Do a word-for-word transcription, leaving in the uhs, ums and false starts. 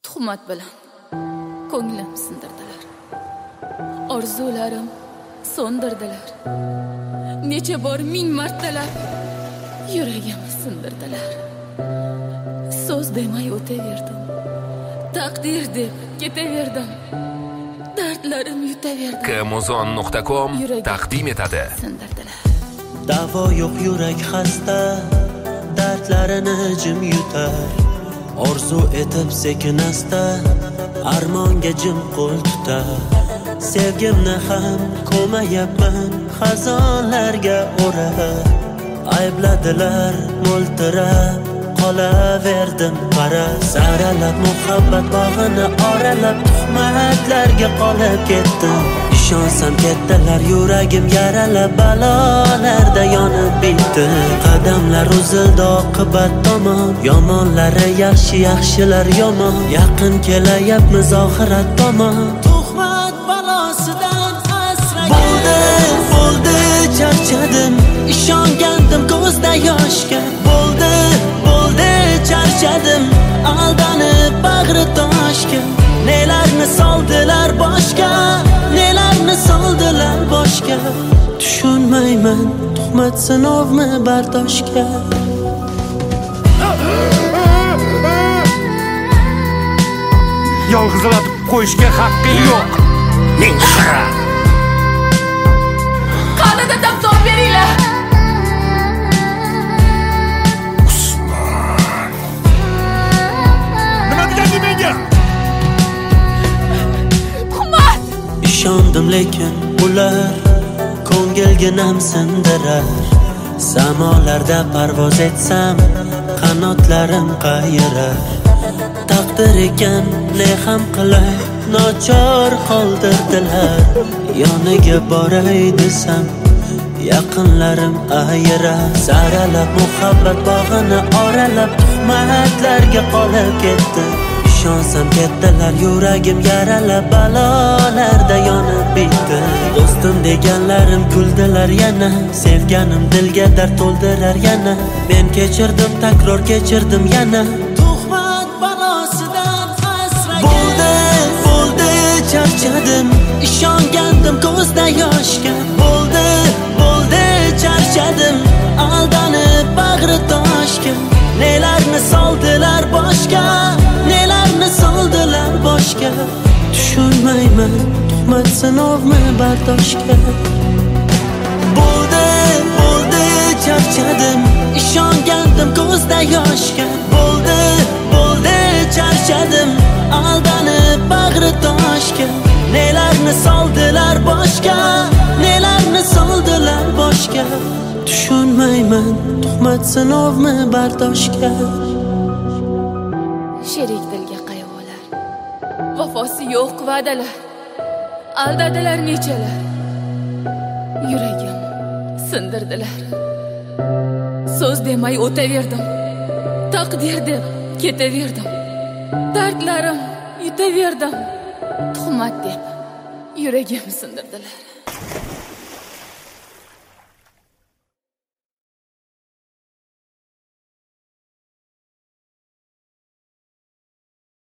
Tuhmat bilan ko'nglim sindirdilar. Orzularim so'ndirdilar. Necha bor ming martalab yuragimni sindirdilar. So'z demay o'taverdim. Taqdir deb ketaverdim. Dardlarim yutaverdi. Kamuzon nuqta com taqdim etadi. Sindirdilar. Davo yo'q yurak xasta, dardlarini jim yutar. Orzu etib sekin asta, armonga jim qo'l tutar. Sevgimni ham ko'mayapman, xazonlarga o'rab. Aybladilar mo'ltirab, qolaverdim qara. Saralab muhabbat bog'ini oralab, tuhmatlarga qolib ketdim. Ishonsam ketdilar, yuragim yaralab, balolarda yonib bitdi. Qadamlar uzildi oqibat tomon, yomonlari yaxshi, yaxshilar yomon. Yaqin kelayapmiz oxirat tomon. Tuhmat balosidan asragan. Bo'ldi, bo'ldi, charchadim. Ishongandim ko'zda yoshga. Bo'ldi, bo'ldi, charchadim. Aldanib bag'ri toshga. Nelarni soldilar boshga, nelarni soldilar boshga. Tushunmayman, tuhmat sinovmi bardoshga. Yolg'izlatib qo'yishga haqqing yo'q. Men xira. Qanida daftor beringlar. Usmon. Nima degandi menga? Ishondim lekin ular ko'ngilginam sindirar. Samolarda parvoz etsam qanotlarim qayirar. Taqdir ekan ne ham qilay, nochor qoldirdilar. Yoniga boray desam yaqinlarim ayirar. Saralab muhabbat bog'ini oralab, tuhmatlarga qolib ketdi. Ishonsam ketdilar, yuragim yaralab, balolarda yonib bitdi. Do'stim deganlarim kuldilar yana, sevganim dilga dard to'ldirar yana. Men kechirdim, takror kechirdim yana. Tuhmat balosidan asragan. Bo'ldi, bo'ldi, charchadim. Ishongandim ko'zda yoshga. Bo'ldi, bo'ldi, charchadim. Aldanib bag'ri toshga. Nelarni soldilar boshga, nelarni soldilar boshga. Tushunmayman, tuhmat sinovmi bardoshga. Bo'ldi, bo'ldi, charchadim. Ishongandim ko'zda yoshga. Bo'ldi, bo'ldi, charchadim. Aldanib bag'ri toshga. Nelarni soldilar boshga, nelarni soldilar boshga. Tushunmayman, tuhmat sinovmi bardoshga. Sherik dilga qayg'ular, vafosi yo'q va'dalar. Aldadilar nechalar, yuragim sindirdilar. So'z demay o'taverdim, taqdir deb ketaverdim. Dardlarim yutaverdim, tuhmat deb yuragim sindirdilar.